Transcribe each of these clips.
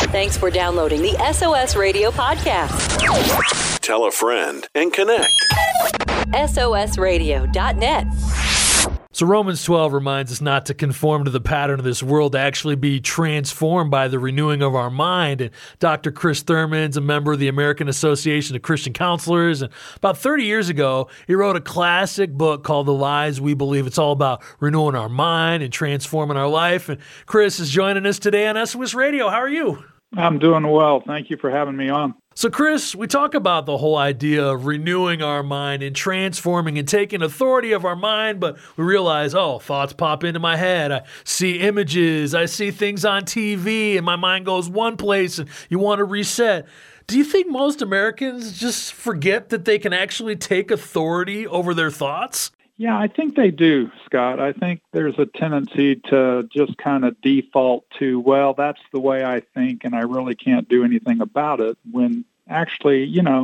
Thanks for downloading the SOS Radio podcast. Tell a friend and connect. SOSradio.net. So Romans 12 reminds us not to conform to the pattern of this world, to actually be transformed by the renewing of our mind. And Dr. Chris Thurman's a member of the American Association of Christian Counselors. And about 30 years ago, he wrote a classic book called The Lies We Believe. It's all about renewing our mind and transforming our life. And Chris is joining us today on SOS Radio. How are you? I'm doing well. Thank you for having me on. So, Chris, we talk about the whole idea of renewing our mind and transforming and taking authority of our mind, but we realize, thoughts pop into my head. I see images, I see things on TV, and my mind goes one place, and you want to reset. Do you think most Americans just forget that they can actually take authority over their thoughts? Yeah, I think they do, Scott. I think there's a tendency to just kind of default to, well, that's the way I think, and I really can't do anything about it, when actually,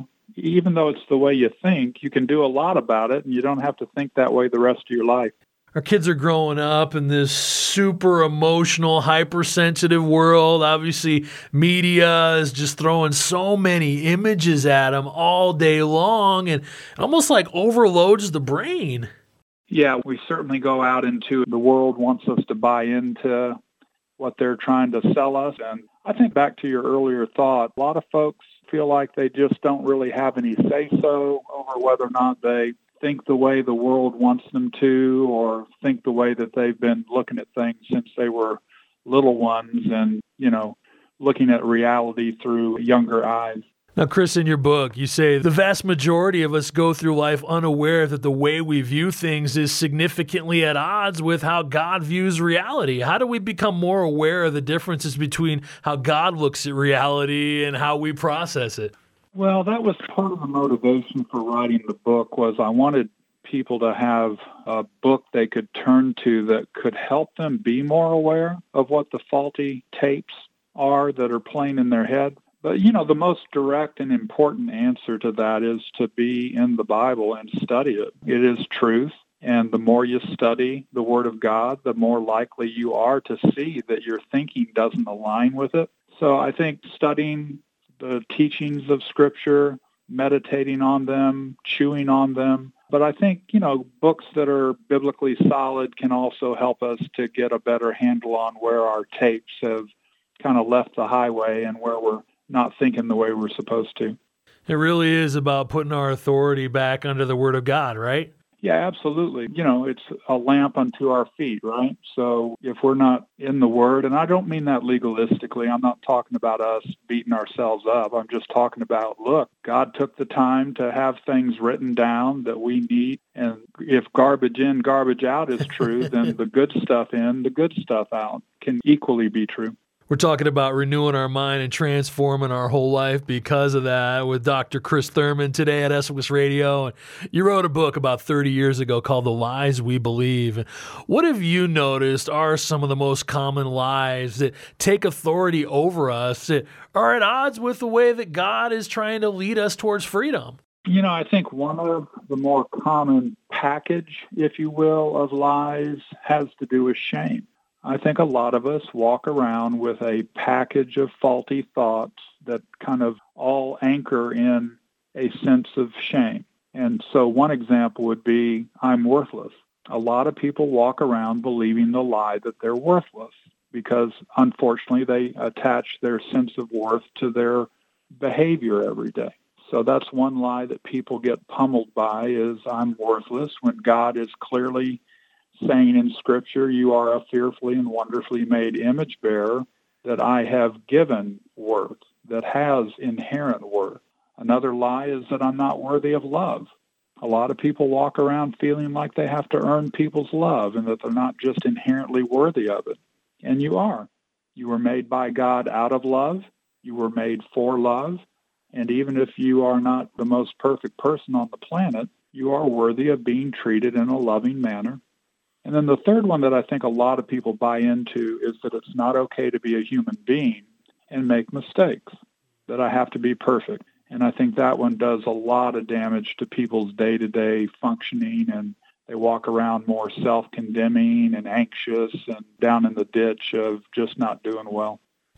even though it's the way you think, you can do a lot about it, and you don't have to think that way the rest of your life. Our kids are growing up in this super emotional, hypersensitive world. Obviously, media is just throwing so many images at them all day long, and it almost like overloads the brain. Yeah, we certainly go out into the world wants us to buy into what they're trying to sell us. And I think back to your earlier thought, a lot of folks feel like they just don't really have any say-so over whether or not they think the way the world wants them to, or think the way that they've been looking at things since they were little ones and, looking at reality through younger eyes. Now, Chris, in your book, you say the vast majority of us go through life unaware that the way we view things is significantly at odds with how God views reality. How do we become more aware of the differences between how God looks at reality and how we process it? Well, that was part of the motivation for writing the book, was I wanted people to have a book they could turn to that could help them be more aware of what the faulty tapes are that are playing in their head. But, the most direct and important answer to that is to be in the Bible and study it. It is truth. And the more you study the Word of God, the more likely you are to see that your thinking doesn't align with it. So I think studying the teachings of Scripture, meditating on them, chewing on them. But I think, books that are biblically solid can also help us to get a better handle on where our tapes have kind of left the highway and where we're not thinking the way we're supposed to. It really is about putting our authority back under the Word of God, right? Yeah, absolutely. It's a lamp unto our feet, right? So if we're not in the Word, and I don't mean that legalistically, I'm not talking about us beating ourselves up. I'm just talking about, look, God took the time to have things written down that we need. And if garbage in, garbage out is true, then the good stuff in, the good stuff out can equally be true. We're talking about renewing our mind and transforming our whole life because of that with Dr. Chris Thurman today at SOS Radio. And you wrote a book about 30 years ago called The Lies We Believe. And what have you noticed are some of the most common lies that take authority over us that are at odds with the way that God is trying to lead us towards freedom? I think one of the more common package, if you will, of lies has to do with shame. I think a lot of us walk around with a package of faulty thoughts that kind of all anchor in a sense of shame. And so one example would be, I'm worthless. A lot of people walk around believing the lie that they're worthless because, unfortunately, they attach their sense of worth to their behavior every day. So that's one lie that people get pummeled by, is I'm worthless, when God is clearly saying in Scripture, you are a fearfully and wonderfully made image bearer that I have given worth, that has inherent worth. Another lie is that I'm not worthy of love. A lot of people walk around feeling like they have to earn people's love and that they're not just inherently worthy of it. And you are. You were made by God out of love. You were made for love. And even if you are not the most perfect person on the planet, you are worthy of being treated in a loving manner. And then the third one that I think a lot of people buy into is that it's not okay to be a human being and make mistakes, that I have to be perfect. And I think that one does a lot of damage to people's day-to-day functioning, and they walk around more self-condemning and anxious and down in the ditch of just not doing well.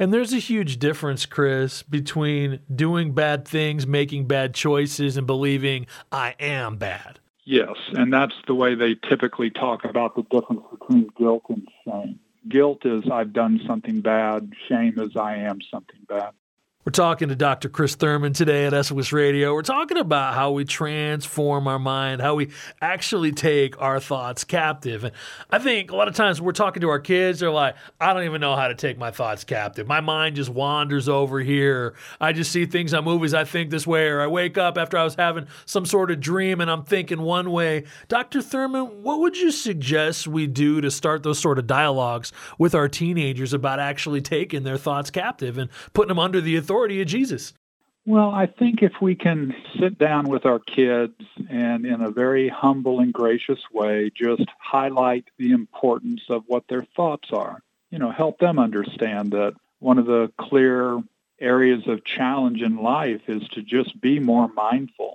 And there's a huge difference, Chris, between doing bad things, making bad choices, and believing I am bad. Yes, and that's the way they typically talk about the difference between guilt and shame. Guilt is I've done something bad. Shame is I am something bad. We're talking to Dr. Chris Thurman today at SOS Radio. We're talking about how we transform our mind, how we actually take our thoughts captive. And I think a lot of times when we're talking to our kids, they're like, I don't even know how to take my thoughts captive. My mind just wanders over here. I just see things on movies. I think this way, or I wake up after I was having some sort of dream and I'm thinking one way. Dr. Thurman, what would you suggest we do to start those sort of dialogues with our teenagers about actually taking their thoughts captive and putting them under the authority of Jesus? Well, I think if we can sit down with our kids and in a very humble and gracious way, just highlight the importance of what their thoughts are, help them understand that one of the clear areas of challenge in life is to just be more mindful,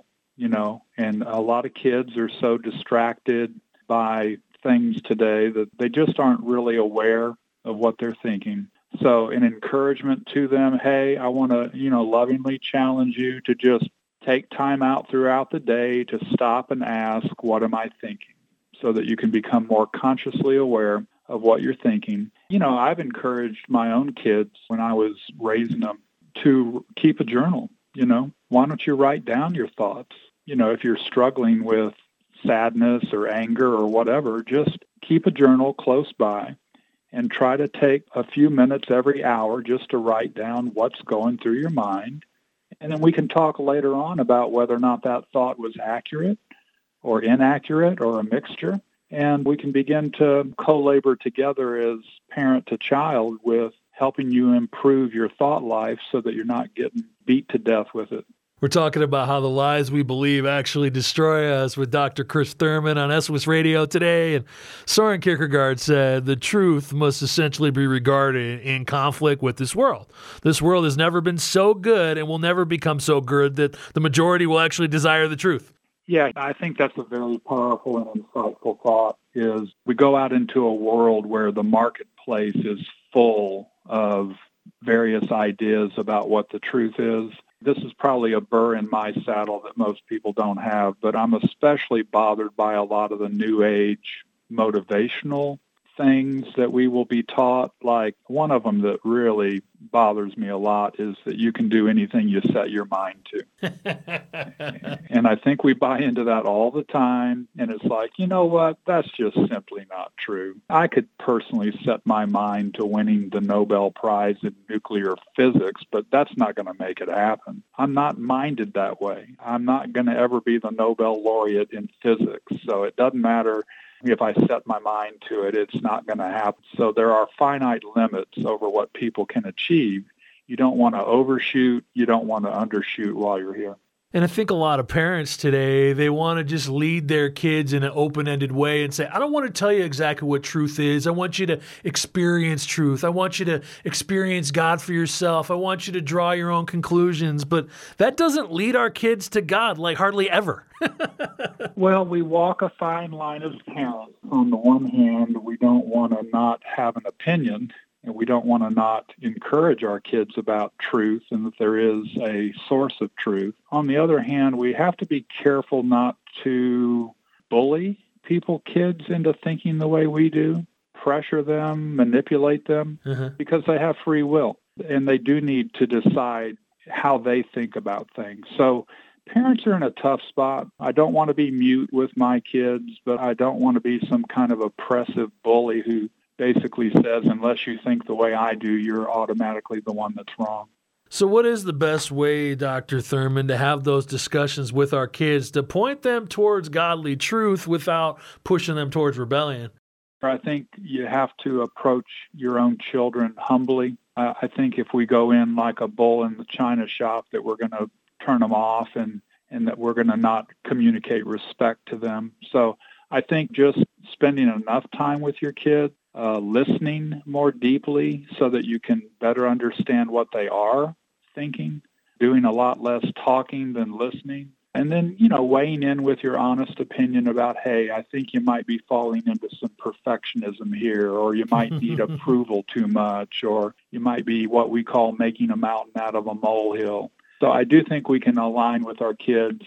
and a lot of kids are so distracted by things today that they just aren't really aware of what they're thinking. So an encouragement to them, hey, I want to, lovingly challenge you to just take time out throughout the day to stop and ask, what am I thinking? So that you can become more consciously aware of what you're thinking. I've encouraged my own kids when I was raising them to keep a journal. Why don't you write down your thoughts? If you're struggling with sadness or anger or whatever, just keep a journal close by. And try to take a few minutes every hour just to write down what's going through your mind. And then we can talk later on about whether or not that thought was accurate or inaccurate or a mixture. And we can begin to co-labor together as parent to child with helping you improve your thought life so that you're not getting beat to death with it. We're talking about how the lies we believe actually destroy us with Dr. Chris Thurman on SOS Radio today. And Soren Kierkegaard said the truth must essentially be regarded in conflict with this world. This world has never been so good and will never become so good that the majority will actually desire the truth. Yeah, I think that's a very powerful and insightful thought, is we go out into a world where the marketplace is full of various ideas about what the truth is. This is probably a burr in my saddle that most people don't have, but I'm especially bothered by a lot of the new age motivational things that we will be taught. Like one of them that really bothers me a lot is that you can do anything you set your mind to. And I think we buy into that all the time. And it's like, you know what? That's just simply not true. I could personally set my mind to winning the Nobel Prize in nuclear physics, but that's not going to make it happen. I'm not minded that way. I'm not going to ever be the Nobel laureate in physics. So it doesn't matter if I set my mind to it, it's not going to happen. So there are finite limits over what people can achieve. You don't want to overshoot. You don't want to undershoot while you're here. And I think a lot of parents today, they want to just lead their kids in an open-ended way and say, I don't want to tell you exactly what truth is. I want you to experience truth. I want you to experience God for yourself. I want you to draw your own conclusions. But that doesn't lead our kids to God, like hardly ever. Well, we walk a fine line as parents. On the one hand, we don't want to not have an opinion, and we don't want to not encourage our kids about truth and that there is a source of truth. On the other hand, we have to be careful not to bully kids into thinking the way we do, pressure them, manipulate them, because they have free will, and they do need to decide how they think about things. So parents are in a tough spot. I don't want to be mute with my kids, but I don't want to be some kind of oppressive bully who basically says, unless you think the way I do, you're automatically the one that's wrong. So what is the best way, Dr. Thurman, to have those discussions with our kids to point them towards godly truth without pushing them towards rebellion? I think you have to approach your own children humbly. I think if we go in like a bull in the china shop, that we're going to turn them off and that we're going to not communicate respect to them. So I think just spending enough time with your kids, listening more deeply so that you can better understand what they are thinking, doing a lot less talking than listening, And then, weighing in with your honest opinion about, hey, I think you might be falling into some perfectionism here, or you might need approval too much, or you might be what we call making a mountain out of a molehill. So I do think we can align with our kids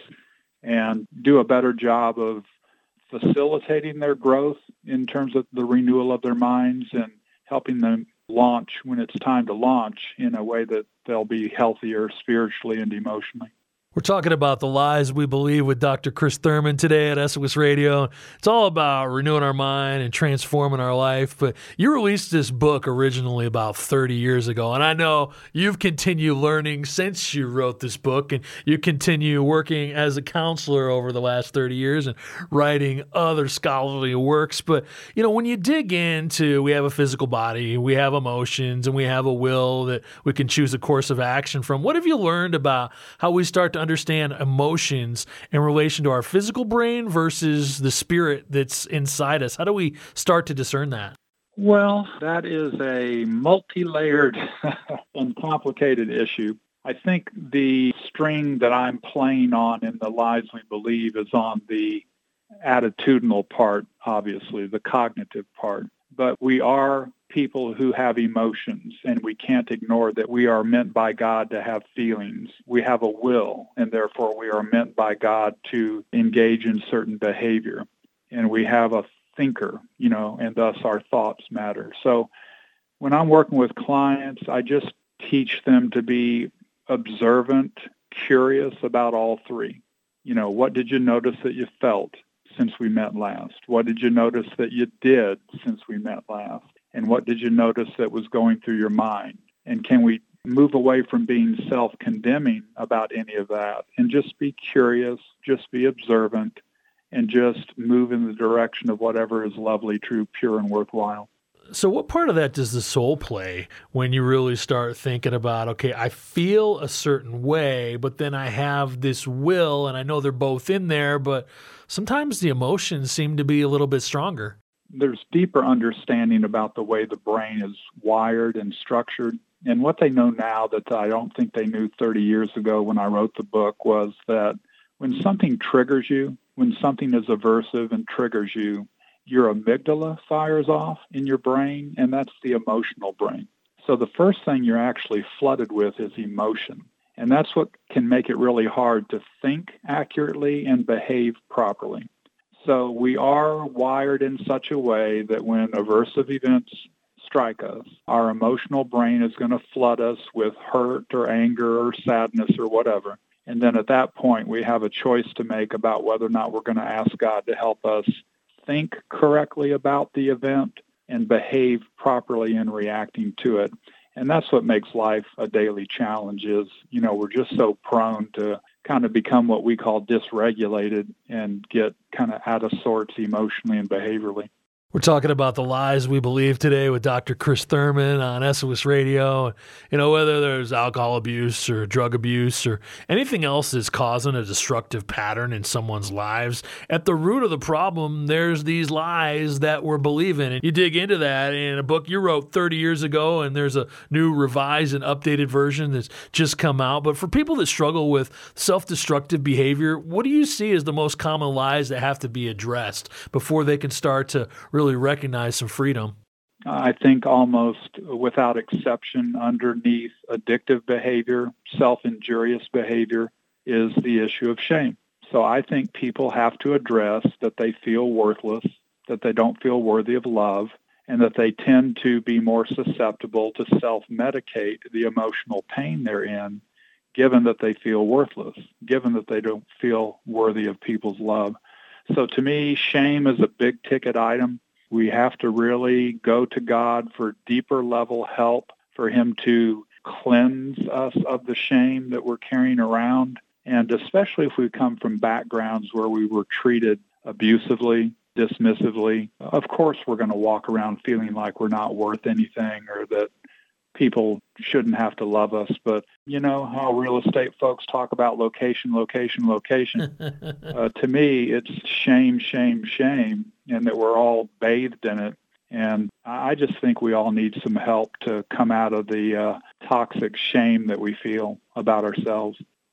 and do a better job of facilitating their growth in terms of the renewal of their minds and helping them launch when it's time to launch in a way that they'll be healthier spiritually and emotionally. We're talking about The Lies We Believe with Dr. Chris Thurman today at SOS Radio. It's all about renewing our mind and transforming our life. But you released this book originally about 30 years ago. And I know you've continued learning since you wrote this book. And you continue working as a counselor over the last 30 years and writing other scholarly works. But, when you dig into, we have a physical body, we have emotions, and we have a will that we can choose a course of action from. What have you learned about how we start to understand emotions in relation to our physical brain versus the spirit that's inside us? How do we start to discern that? Well, that is a multi-layered and complicated issue. I think the string that I'm playing on in The Lies We Believe is on the attitudinal part, obviously, the cognitive part. But we are people who have emotions, and we can't ignore that we are meant by God to have feelings. We have a will, and therefore we are meant by God to engage in certain behavior. And we have a thinker, and thus our thoughts matter. So when I'm working with clients, I just teach them to be observant, curious about all three. What did you notice that you felt since we met last? What did you notice that you did since we met last? And what did you notice that was going through your mind? And can we move away from being self-condemning about any of that and just be curious, just be observant, and just move in the direction of whatever is lovely, true, pure, and worthwhile? So what part of that does the soul play when you really start thinking about, okay, I feel a certain way, but then I have this will, and I know they're both in there, but sometimes the emotions seem to be a little bit stronger? There's deeper understanding about the way the brain is wired and structured. And what they know now that I don't think they knew 30 years ago when I wrote the book was that when something triggers you, when something is aversive and triggers you, your amygdala fires off in your brain, and that's the emotional brain. So the first thing you're actually flooded with is emotion. And that's what can make it really hard to think accurately and behave properly. So we are wired in such a way that when aversive events strike us, our emotional brain is going to flood us with hurt or anger or sadness or whatever. And then at that point, we have a choice to make about whether or not we're going to ask God to help us think correctly about the event and behave properly in reacting to it. And that's what makes life a daily challenge is, we're just so prone to kind of become what we call dysregulated and get kind of out of sorts emotionally and behaviorally. We're talking about The Lies We Believe today with Dr. Chris Thurman on SOS Radio. Whether there's alcohol abuse or drug abuse or anything else that's causing a destructive pattern in someone's lives, at the root of the problem, there's these lies that we're believing. And you dig into that in a book you wrote 30 years ago, and there's a new revised and updated version that's just come out. But for people that struggle with self-destructive behavior, what do you see as the most common lies that have to be addressed before they can start to really recognize some freedom? I think almost without exception, underneath addictive behavior, self-injurious behavior, is the issue of shame. So I think people have to address that they feel worthless, that they don't feel worthy of love, and that they tend to be more susceptible to self-medicate the emotional pain they're in, given that they feel worthless, given that they don't feel worthy of people's love. So to me, shame is a big-ticket item. We have to really go to God for deeper level help, for Him to cleanse us of the shame that we're carrying around. And especially if we come from backgrounds where we were treated abusively, dismissively, of course we're going to walk around feeling like we're not worth anything or that people shouldn't have to love us. But you know how real estate folks talk about location, location, location. To me, it's shame, shame, shame, and that we're all bathed in it. And I just think we all need some help to come out of the toxic shame that we feel about ourselves.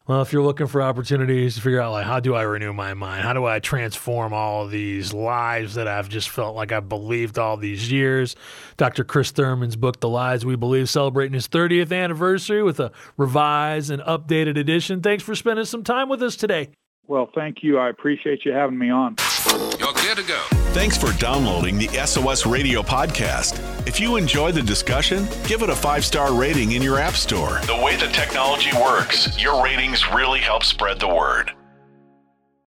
Well, if you're looking for opportunities to figure out, like, how do I renew my mind? How do I transform all of these lies that I've just felt like I've believed all these years? Dr. Chris Thurman's book, The Lies We Believe, celebrating his 30th anniversary with a revised and updated edition. Thanks for spending some time with us today. Well, thank you. I appreciate you having me on. You're clear to go. Thanks for downloading the SOS Radio podcast. If you enjoy the discussion, give it a 5-star rating in your app store. The way the technology works, your ratings really help spread the word.